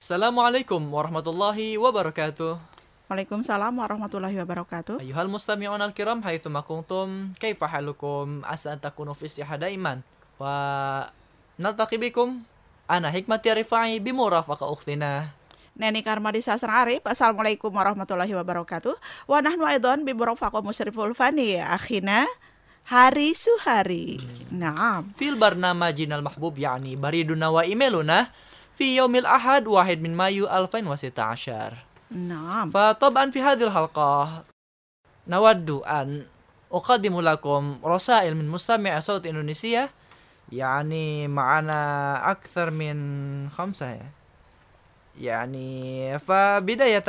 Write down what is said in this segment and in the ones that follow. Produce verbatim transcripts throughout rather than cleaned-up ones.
Assalamualaikum warahmatullahi wabarakatuh. Waalaikumsalam warahmatullahi wabarakatuh. أيها المستمعون الكرام حيثما كنتم كيف حالكم؟ عسى أن تكونوا في صحة دائما ونلتقي بكم أنا حكمة رفاعي بمرافقة أختنا Neni Karmadi Sasran Arif. Assalamualaikum warahmatullahi wabarakatuh. Wa nahnu aidan bi murafaqah musyriful fani akhina Hari Suhari. Naam. في البرنامج المحبوب يعني بريدنا وإيميلنا في يوم الأحد واحد من مايو ألفين وستة عشر. Naam. فطبعا في هذه الحلقة نود أن أقدم لكم رسائل من مستمع صوت إندونيسيا، يعني معنا أكثر من خمسة يعني. فبداية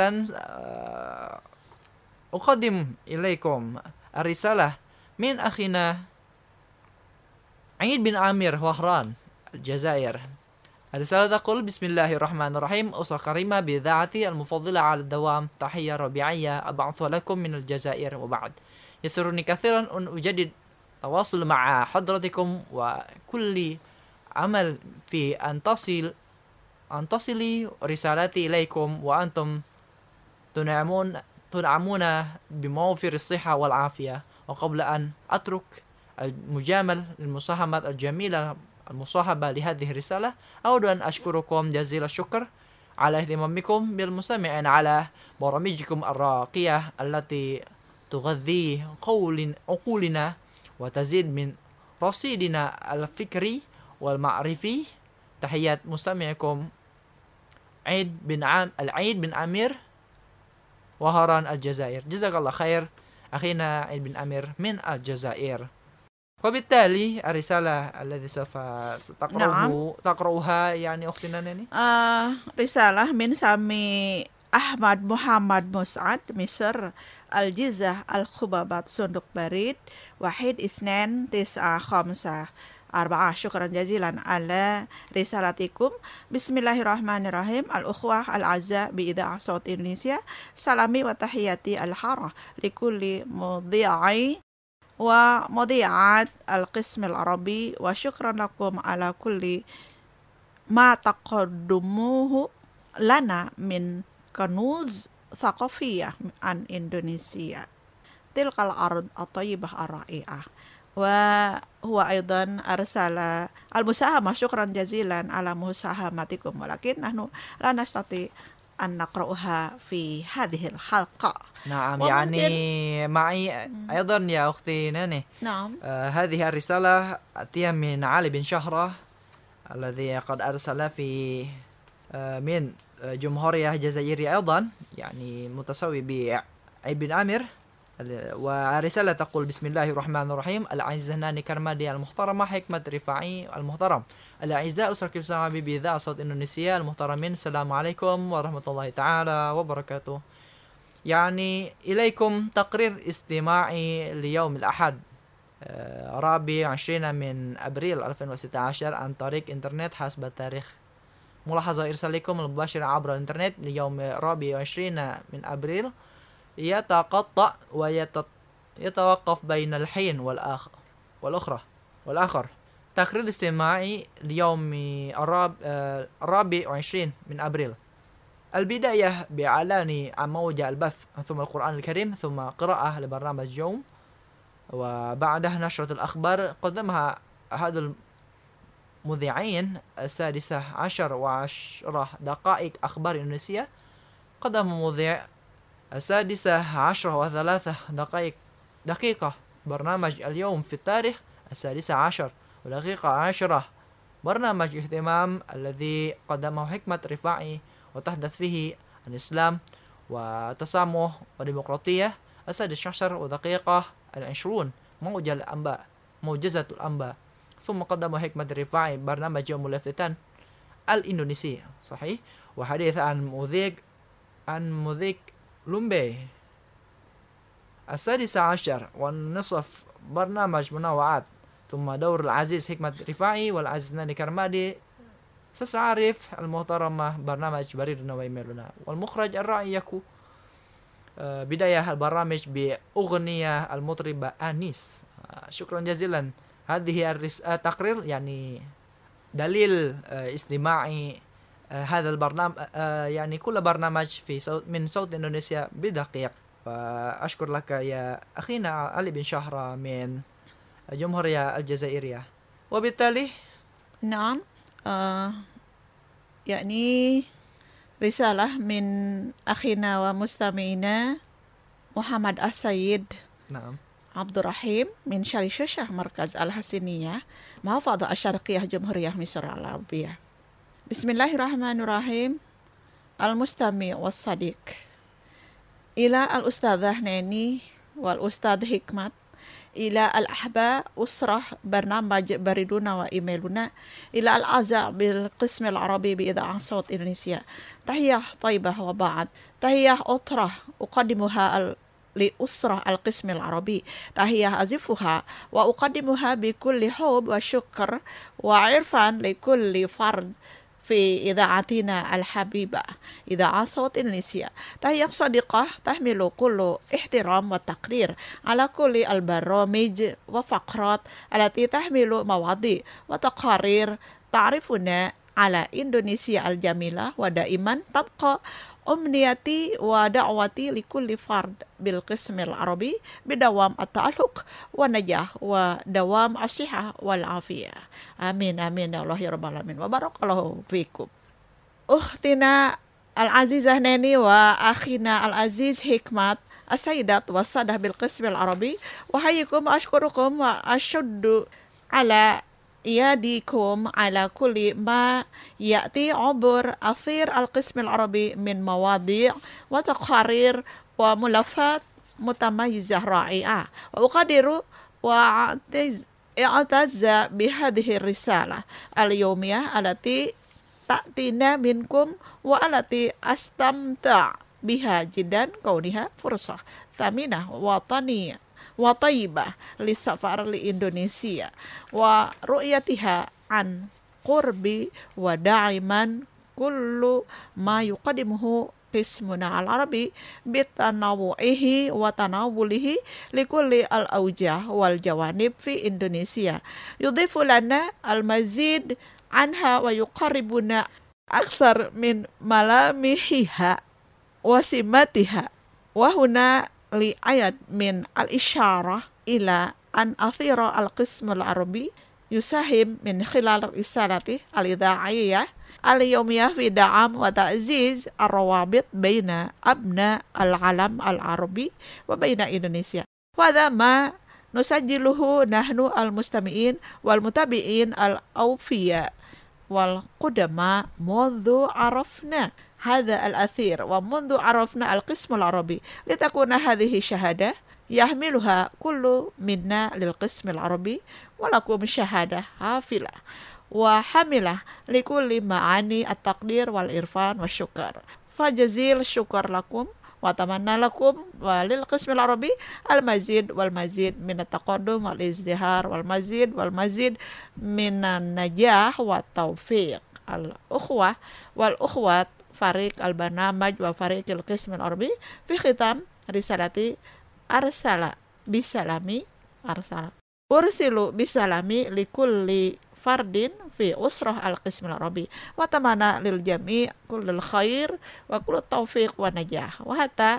أقدم إليكم الرسالة من أخينا عيد بن عامر وهران الجزائر. الرسالة تقول: بسم الله الرحمن الرحيم. أسرة كريمة بإذاعتي المفضلة على الدوام، تحية ربيعية أبعثها لكم من الجزائر. وبعد، يسرني كثيرا أن أجدد تواصل مع حضرتكم، وكل عمل في أن تصل أن تصل رسالتي إليكم وأنتم تنعمون تنعمون بموفر الصحة والعافية. وقبل أن أترك المجامل للمساهمة الجميلة المصاحبة لهذه الرسالة، أود أن أشكركم جزيل الشكر على اهتمامكم بالمستمعين على برامجكم الراقية التي تغذي عقولنا وتزيد من رصيدنا الفكري والمعرفي. تحيات مستمعكم عيد بن عام العيد بن عامر وهران الجزائر. جزاك الله خير أخينا عيد بن عامر من الجزائر. وبالتالي الرسالة التي سوف تقرأه تقرأها يعني أختنا ناني Uh, risalah min sami Ahmad Muhammad Mus'ad Misr Al-Jizah Al-Khubabat Sunduk Barid Wahid Isnen Tis'a Khamsah Arba'ah. Syukran jazilan ala risalatikum. Bismillahirrahmanirrahim. Al-ukhwah al-azza bi idha'ah Saut Indonesia. Salami wa tahiyati al-harah likulli mudhi'i wa mudhi'at al-qism al-arabi wa syukran lakum ala kulli ma taqaddumuhu lana min kanuz thaqafiyah an Indonesia tilkal ard at-tayyibah ar-ra'i'ah. Wa huwa aidan arsala al-musahamah. Syukran jazilan ala musahamatikum, walakin nahnu la nastati أن نقرأها في هذه الحلقة. نعم، يعني معي أيضا يا أختي ناني. نعم. آه هذه الرسالة أتي من علي بن شهرة الذي قد أرسل في آه من جمهورية جزائرية أيضا، يعني متساوي بعيد بن عامر. والرسالة تقول: بسم الله الرحمن الرحيم. الأعزة ناني كرمادي المحترمة، حكمة رفاعي المحترم، الأعزاء أسرة كبسة حبيبي إذاعة صوت إندونيسيا المحترمين، السلام عليكم ورحمة الله تعالى وبركاته. يعني إليكم تقرير استماعي ليوم الأحد رابع عشرين من أبريل ألفين وستة عشر عن طريق إنترنت حسب التاريخ. ملاحظة إرسالكم المباشر عبر الإنترنت ليوم رابع عشرين من أبريل يتقطع ويتوقف بين الحين والآخر والأخرى والآخر. تقرير الاستماعي ليوم الرابع وعشرين من أبريل. البداية بإعلان عن موجة البث، ثم القرآن الكريم، ثم قراءة لبرنامج يوم، وبعدها نشرة الأخبار قدمها أحد المذيعين السادسة عشر وعشرة دقائق أخبار إندونيسيا. قدم مذيع السادسة عشرة وثلاثة دقائق دقيقة برنامج اليوم في التاريخ السادسة عشر ودقيقة عشرة برنامج اهتمام الذي قدمه حكمة رفاعي وتحدث فيه عن الإسلام وتسامح وديمقراطية السادس عشر ودقيقة العشرون موجة الأنباء موجزة الأنباء. ثم قدم حكمة رفاعي برنامج يوم الافتتان الإندونيسي صحيح، وحديث عن مذيع عن مذيع لومبي السادس عشر والنصف برنامج منوعات. ثم دور العزيز حكمة رفاعي والعزيز ناني كرمادي سسعرف المحترمة برنامج بريدنا وإيميلنا. والمخرج الراعي يكو بداية البرامج بأغنية المطربة أنيس. شكرا جزيلا. هذه التقرير يعني دليل استماعي آه، هذا البرنامج آه، يعني كل برنامج في صوت من صوت إندونيسيا بدقيق. وأشكر لك يا أخينا علي بن شهرة من الجمهورية الجزائرية. وبالتالي نعم. آه يعني رسالة من أخينا ومستمعينا محمد السيد نعم عبد الرحيم من شرششة مركز الحسينية محافظة الشرقية جمهورية مصر العربية. بسم الله الرحمن الرحيم. المستمع والصديق، إلى الأستاذة ناني والأستاذ حكمت، إلى الأحباء أسرة برنامج بريدونا وإيميلنا، إلى الأعزاء بالقسم العربي بإذاعة صوت إندونيسيا، تحية طيبة. وبعد تحية أخرى أقدمها ال... لأسرة القسم العربي، تحية أزفها وأقدمها بكل حب وشكر وعرفان لكل فرد في إذاعتنا الحبيبة إذاعة صوت إندونيسيا. تحية صديقة تحمل كل احترام وتقدير على كل البرامج وفقرات التي تحمل مواضيع وتقارير تعرفنا على إندونيسيا الجميلة. ودائما تبقى أمنيتي ودعوتي لكل فرد بالقسم العربي بدوام التألق والنجاح ودوام الصحة والعافية. آمين آمين يا الله يا رب العالمين وبارك الله فيكم. أختنا العزيزة ناني وأخينا العزيز حكمت السيدات والسادة بالقسم العربي، أحييكم وأشكركم وأشد على يديكم على كل ما يأتي عبر أثير القسم العربي من مواضيع وتقارير وملفات متميزة رائعة. وأقدر وأعتز أعتز بهذه الرسالة اليومية التي تأتينا منكم والتي أستمتع بها جدا كونها فرصة ثمينة وطنية وطيبة للسفر لإندونيسيا ورؤيتها عن قرب وداعما كل ما يقدمه قسمنا العربي بتنوعه وتناوله لكل الأوجه والجوانب في إندونيسيا، يضيف لنا المزيد عنها ويقربنا أكثر من ملامحها وسماتها. وهنا لآيات من الإشارة إلى أن أثير القسم العربي يساهم من خلال رسالته الإذاعية اليومية في دعم وتعزيز الروابط بين أبناء العالم العربي وبين إندونيسيا. وهذا ما نسجله نحن المستمعين والمتابعين الأوفياء والقدماء منذ عرفنا هذا الأثير ومنذ عرفنا القسم العربي، لتكون هذه شهادة يحملها كل منا للقسم العربي ولكم شهادة حافلة وحاملة لكل معاني التقدير والإرفان والشكر. فجزيل الشكر لكم وأتمنى لكم وللقسم العربي المزيد والمزيد من التقدم والازدهار والمزيد والمزيد من النجاح والتوفيق. الأخوة والأخوات فريق البرنامج وفريق القسم العربي، في ختام رسالتي أرسل بسلامي أرسل أرسل بسلامي لكل فرد في أسرة القسم العربي، وأتمنى للجميع كل الخير وكل التوفيق والنجاح. وحتى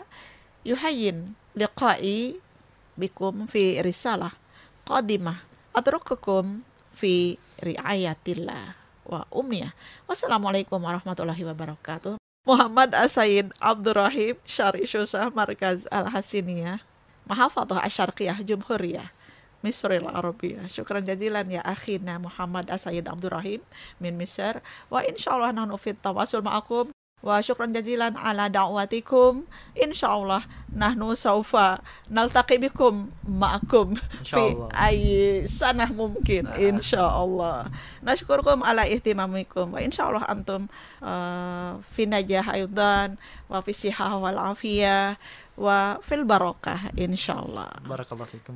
يحين لقائي بكم في رسالة قادمة، أترككم في رعاية الله وأمنية. Wassalamualaikum warahmatullahi wabarakatuh. Muhammad As-Said Abdul Rahim, Syari Syusah Markaz Al-Hasiniyah, Mahafadhah Asy-Syarqiyah Jumhuriyah Misril Arabiyah. Syukran jazilan ya akhina Muhammad As-Said Abdul Rahim min Misr. Wa insyaallah nahnu fit tawasul ma'akum. Wa syukran jazilan ala da'watikum. Insyaallah nahnu saufa naltaqi bikum ma'akum fi ay sanah mungkin insyaallah. Nashkurukum ala ihtimamikum wa insyaallah antum uh, fi najah aydan wa fi sihah wal afiyah wa fil barakah insyaallah. Barakallahu fikum.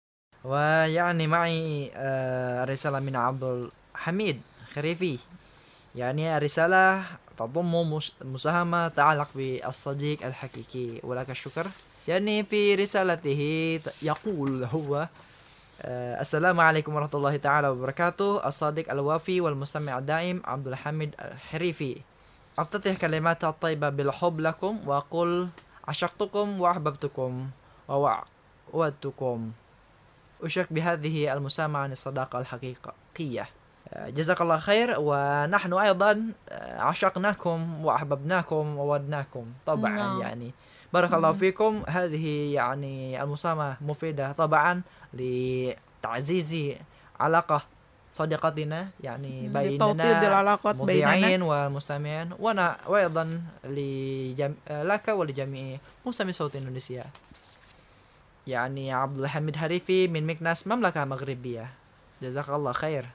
ويعني معي رسالة من عبد الحميد خريفي، يعني رسالة تضم مساهمة تتعلق بالصديق الحقيقي ولك الشكر. يعني في رسالته يقول هو السلام عليكم ورحمة الله تعالى وبركاته، الصادق الوافي والمستمع الدائم عبد الحميد الحريفي. أفتتح كلمات الطيبة بالحب لكم وأقول عشقتكم وأحببتكم وودتكم. أشارك بهذه المسامعة عن الصداقة الحقيقية. جزاك الله خير. ونحن أيضا عشقناكم وأحببناكم وودناكم طبعا. نعم. يعني بارك الله مم. فيكم. هذه يعني المسامعة مفيدة طبعا لتعزيز علاقة صديقتنا يعني لتوطيد بيننا العلاقات مذيعين بيننا. والمستمعين، وأنا وأيضا لجم... لك ولجميع مستمعي صوت إندونيسيا. يعني عبد الحميد حريفي من مكناس مملكة مغربية. جزاك الله خير.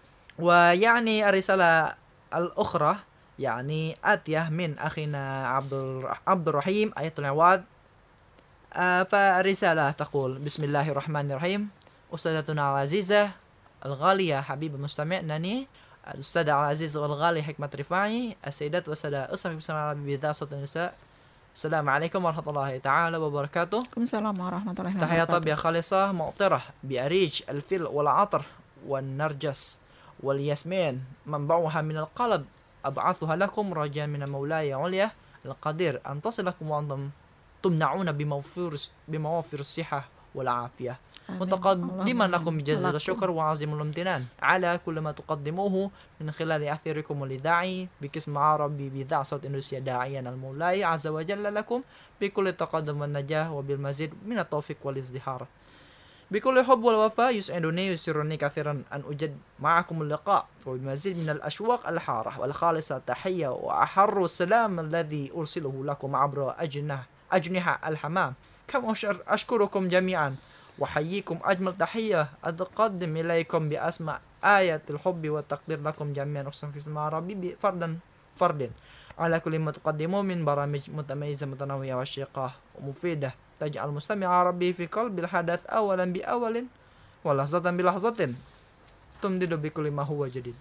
ويعني الرسالة الأخرى يعني آتية من أخينا عبد الر- عبد الرحيم آية العواد. آه، فالرسالة تقول: بسم الله الرحمن الرحيم. أستاذتنا العزيزة الغالية حبيب المستمع ناني الأستاذة العزيزة والغالية حكمة رفاعي، السيدات والسادة أسرة بسمع العربي بذات صوت النساء، السلام عليكم ورحمة الله تعالى وبركاته. Waalaikumsalam warahmatullahi تحية wabarakatuh. طيبة خالصة مؤطرة بأريج الفل والعطر والنرجس والياسمين منبعها من القلب، أبعثها لكم رجاء من مولاي عليا القدير أن تصلكم وأنتم تمنعون بموفر بموافر الصحة والعافية. متقدما لكم بجزيل الشكر وعظيم الامتنان على كل ما تقدموه من خلال أثيركم الإذاعي بقسم عربي بإذاعة صوت إندونيسيا، داعيا المولاي عز وجل لكم بكل التقدم والنجاح وبالمزيد من التوفيق والازدهار. بكل حب والوفاء يسعدني ويسرني كثيرا أن أجد معكم اللقاء وبمزيد من الأشواق الحارة والخالصة تحية وأحر السلام الذي أرسله لكم عبر أجنحة أجنحة الحمام. كما أشكركم جميعا وحييكم أجمل تحية أتقدم إليكم بأسماء آية الحب والتقدير لكم جميعا، أقسم في اسم ربي فردا فرد على كل ما تقدموه من برامج متميزة متنوعة وشيقة ومفيدة تجعل المستمع ربي في قلب الحدث أولا بأول ولحظة بلحظة تمدد بكل ما هو جديد.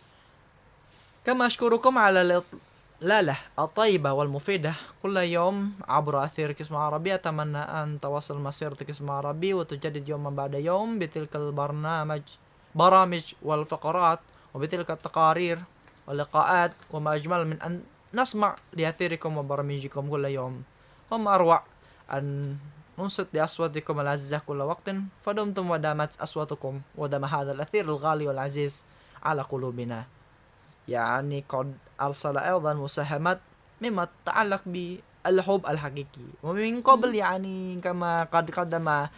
كما أشكركم على الإطلالة الطيبة والمفيدة كل يوم عبر أثير قسم عربي. أتمنى أن تواصل مسيرة قسم عربي وتجدد يوما بعد يوم بتلك البرنامج برامج والفقرات وبتلك التقارير واللقاءات، وما أجمل من أن نسمع لأثيركم وبرامجكم كل يوم، وما أروع أن ننصت لأصواتكم العزيزة كل وقت. فدمتم ودامت أصواتكم ودام هذا الأثير الغالي والعزيز على قلوبنا. يعني قد أرسل أيضا مساهمات مما تتعلق بالحب الحقيقي ومن قبل، يعني كما قد قدم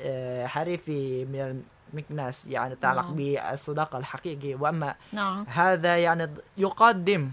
حريفي من المكناس يعني تتعلق نعم. بالصداقة الحقيقي. وأما نعم. هذا يعني يقدم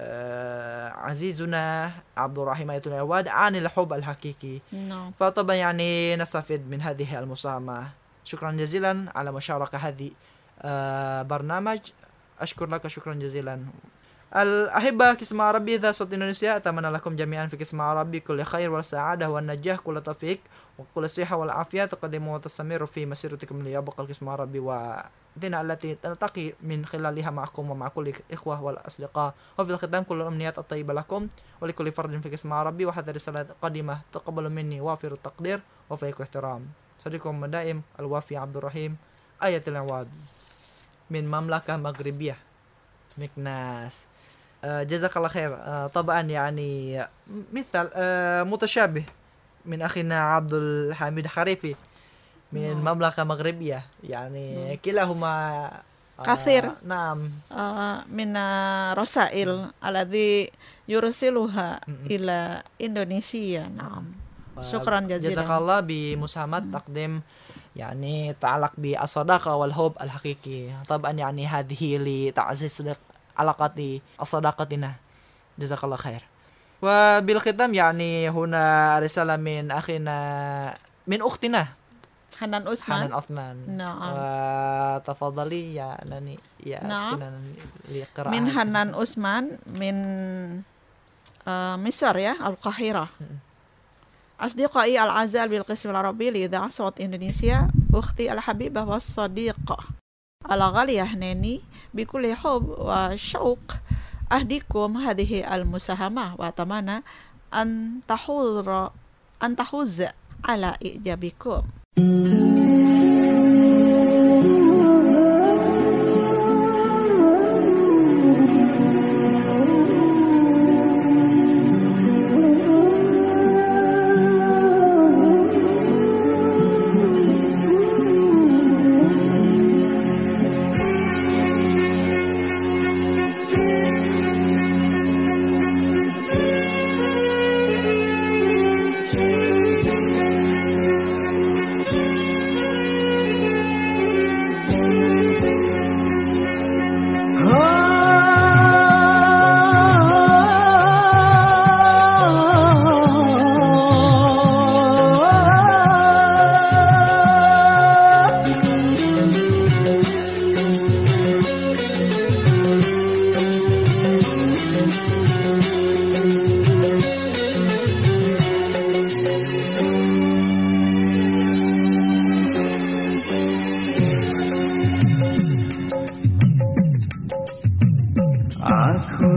عزيزنا عبد الرحيم آية العواد عن الحب الحقيقي. نعم. فطبعا يعني نستفيد من هذه المساهمة. شكرا جزيلا على مشاركة هذه برنامج. أشكر لك شكرا جزيلا. الأحبة قسم عربي ذا صوت إندونيسيا، أتمنى لكم جميعا في قسم عربي كل خير والسعادة والنجاح، كل توفيق وكل الصحة والعافية. تقدموا وتستمروا في مسيرتكم ليبقى القسم العربي ودينا التي نلتقي من خلالها معكم ومع كل الإخوة والأصدقاء. وفي الختام كل الأمنيات الطيبة لكم ولكل فرد في قسم عربي، وحتى رسالة قديمة تقبل مني وافر التقدير وفيك احترام. صديقكم الدائم الوافي عبد الرحيم آية العواد من مملكة مغربية مكناس. آه جزاك الله خير. آه طبعا يعني مثل آه متشابه من أخينا عبد الحميد حريفي من نعم. مملكة مغربية، يعني نعم. كلاهما آه كثير. نعم آه، من الرسائل الذي يرسلها إلى إندونيسيا. نعم. شكرا جزيلا. جزاك الله بمساهمة تقديم يعني تعلق بالصداقة والحب الحقيقي. طبعا يعني هذه لتعزيز علاقات صداقتنا. جزاك الله خير. وبالختام يعني هنا رسالة من أخينا من أختنا حنان أسمان. حنان عثمان. نعم. وتفضلي يا ناني يا نعم. أختنا لقراءة من حنان أسمان من آه مصر يا القاهرة. أصدقائي الأعزاء بالقسم العربي لإذاعة صوت إندونيسيا، أختي الحبيبة والصديقة الغالية ناني، بكل حب وشوق أهديكم هذه المساهمة وأتمنى أن تحوز أن تحوز على إعجابكم.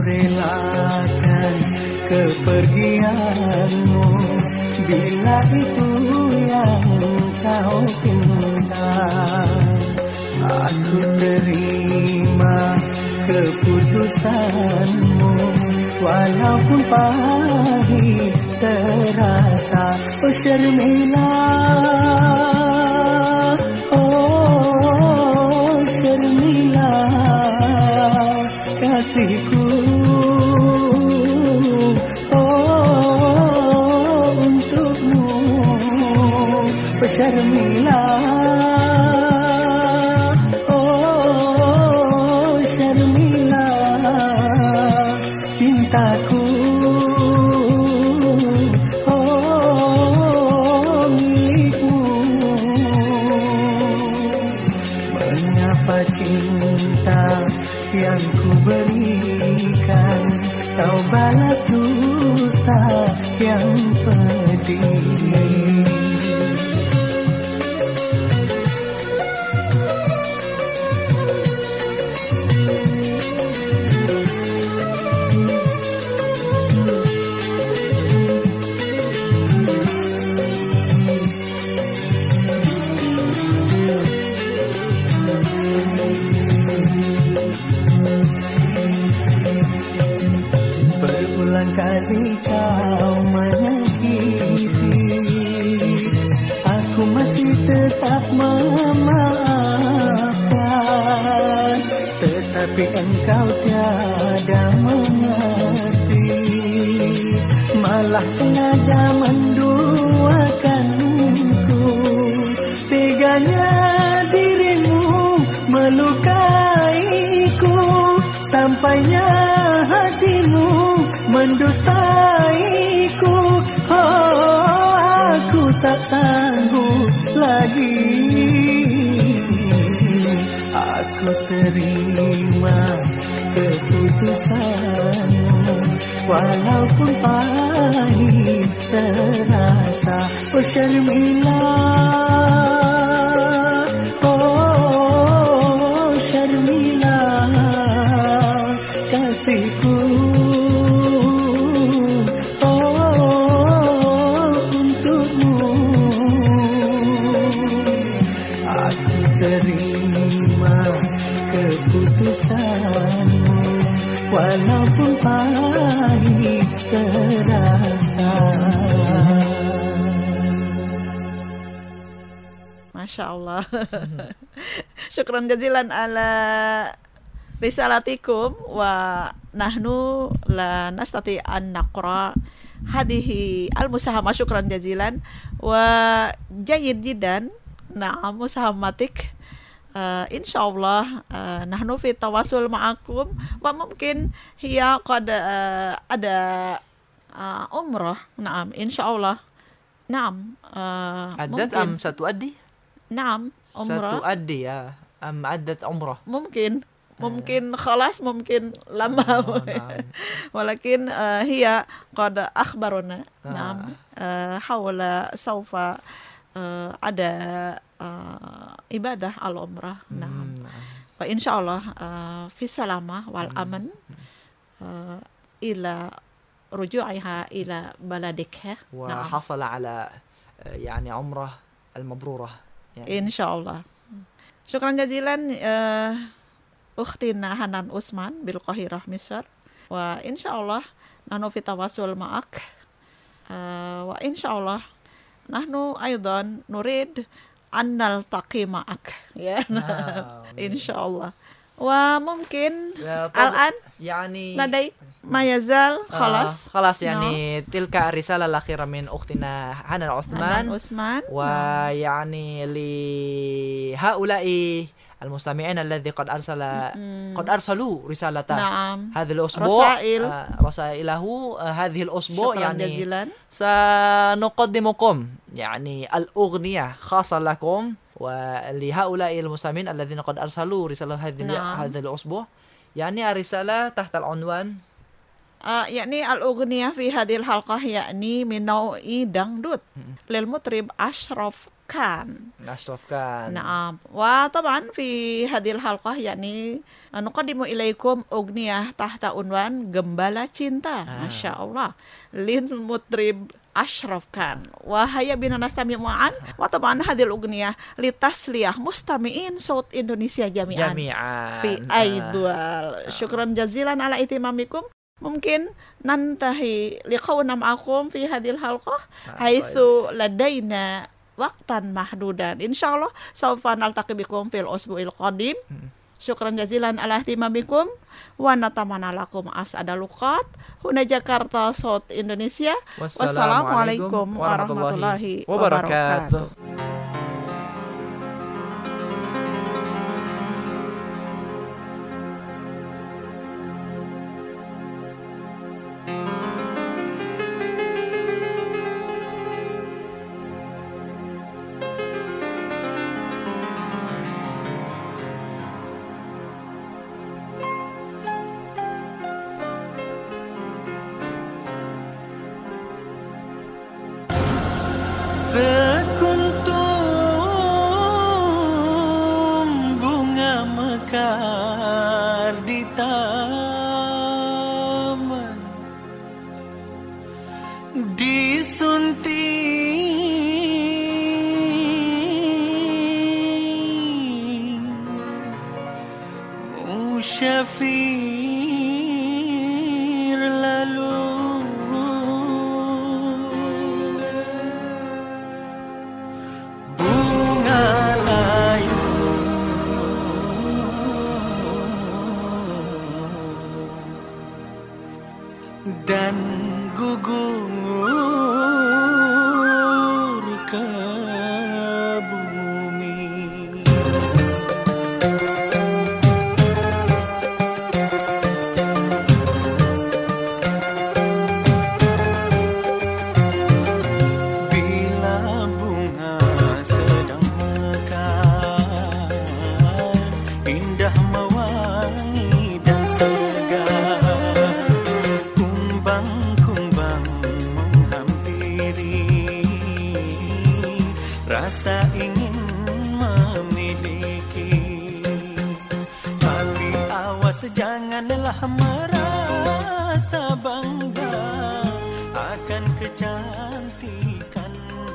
relakan kepergianmu bila itu yang kau pinta. Aku terima keputusanmu walaupun pahit terasa. Oh Syarmila, oh Syarmila, kasihku, oh untukmu. Oh Syarmila, oh Syarmila, cintaku, oh milikmu. Mengapa cinta yang ku berikan kau balas dusta yang pedih? Berulang kali kau menyakiti, aku masih tetap memaafkan. Tetapi engkau tiada mengerti, malah sengaja menduakanku. Teganya dirimu melukaiku, sampainya hatimu mendustaiku. Oh, aku tak sanggup lagi. Aku terima keputusanmu walaupun pahit terasa. Oh Syarmila, oh Syarmila, kasihku, oh untukmu. Aku terima keputusanmu walaupun pahit terasa. Masya Allah. Syukran jazilan ala risalatikum wa nahnu la nastati an naqra hadhihi al-musahama. Syukran jazilan wa jayyid jiddan. Na'am musahamatik. Uh, insyaallah uh, nahnu fi tawasul ma'akum wa mungkin hiya qad uh, ada uh, umrah. Naam insyaallah. Naam uh, Addat am satu addi? Naam umrah. Satu addi ya. Am addat umrah? Mungkin mungkin khalas mungkin lama. Oh, na'am. Walakin uh, hiya qad akhbaruna. Ah. Naam uh, hawla sawfa uh, ada uh, ibadah al-umrah. Naam. Hmm. Wa insyaallah uh, fi salamah wal aman uh, ila ruju'iha ila baladikha. وحصل على آه، يعني عمرة المبرورة يعني. Insyaallah. Syukran jazilan uh, ukhtina Hanan Usman bil Qahirah Misr. Wa insyaallah nahnu fi tawassul ma'ak. Uh, wa insyaallah nahnu aidan nurid an naltaqi ma'ak. Ya. Ah, Insyaallah. Wa mungkin Ya, طب- al-an يعني لدي ما يزال آه، خلاص خلاص يعني تلك الرسالة الأخيرة من أختنا حنان عثمان. Hanan Usman. ويعني لهؤلاء المستمعين الذي قد أرسل مم. قد أرسلوا رسالته نعم. هذا الأسبوع رسائل. آه، رسائله آه، هذه الأسبوع شكرا يعني جزيلا. سنقدمكم يعني الأغنية خاصة لكم ولهؤلاء المستمعين الذين قد أرسلوا رسالة هذه نعم. هذا الأسبوع. يعني الرسالة تحت العنوان آه يعني الأغنية في هذه الحلقة يعني من نوع دangdut للمطرب أشرف Khan. أشرف كان. نعم. وطبعا في هذه الحلقة يعني نقدم إليكم أغنية تحت عنوان Gembala Cinta. آه. ما شاء الله للمطرب أشرف كان. وهيا بنا نستمع معا. وطبعا هذه الأغنية لتسلية مستمعين صوت إندونيسيا جميعا جميعا في أيدوال. شكرا جزيلا على اهتمامكم. ممكن ننتهي لقاؤنا معكم في هذه الحلقة حيث لدينا وقتا محدودا. إن شاء الله سوف نلتقي بكم في الأسبوع القادم. شكرا جزيلا على اهتمامكم ونتمنى لكم أسعد الأوقات. هنا جاكرتا صوت إندونيسيا. والسلام عليكم ورحمة الله وبركاته. Sekuntum bunga mekar di taman, disunting musyafir lalu. Dan gugur ke bumi. Bila bunga sedang mekar, indah mewangi dan segar, rasa ingin memiliki. Tapi awas janganlah merasa bangga akan kecantikanmu.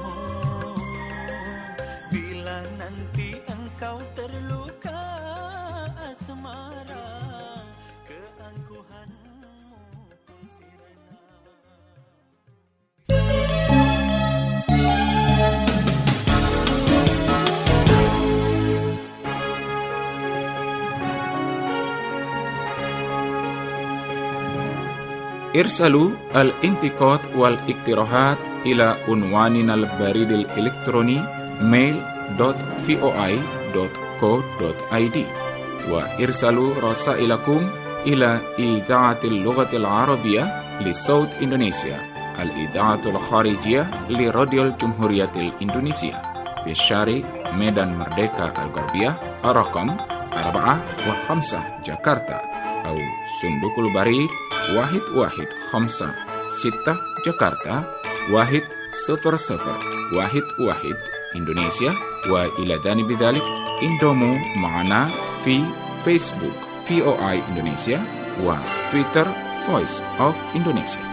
Bila nanti engkau terluka asmara, keangkuhanmu sirna. ارسلوا الانتقاد والاقتراحات إلى عنواننا البريد الإلكتروني mail dot voi dot co dot id وارسلوا رسائلكم إلى إذاعة اللغة العربية لصوت إندونيسيا الإذاعة الخارجية لراديو الجمهورية الإندونيسية في الشارع ميدان مردeka الغربية رقم أربعة وخمسة جاكرتا أو صندوق البريد واحد واحد خمسة ستة جاكرتا واحد صفر صفر واحد واحد إندونيسيا. وإلى جانب ذلك انضموا معنا في فيسبوك في أو آي إندونيسيا وتويتر Voice of Indonesia.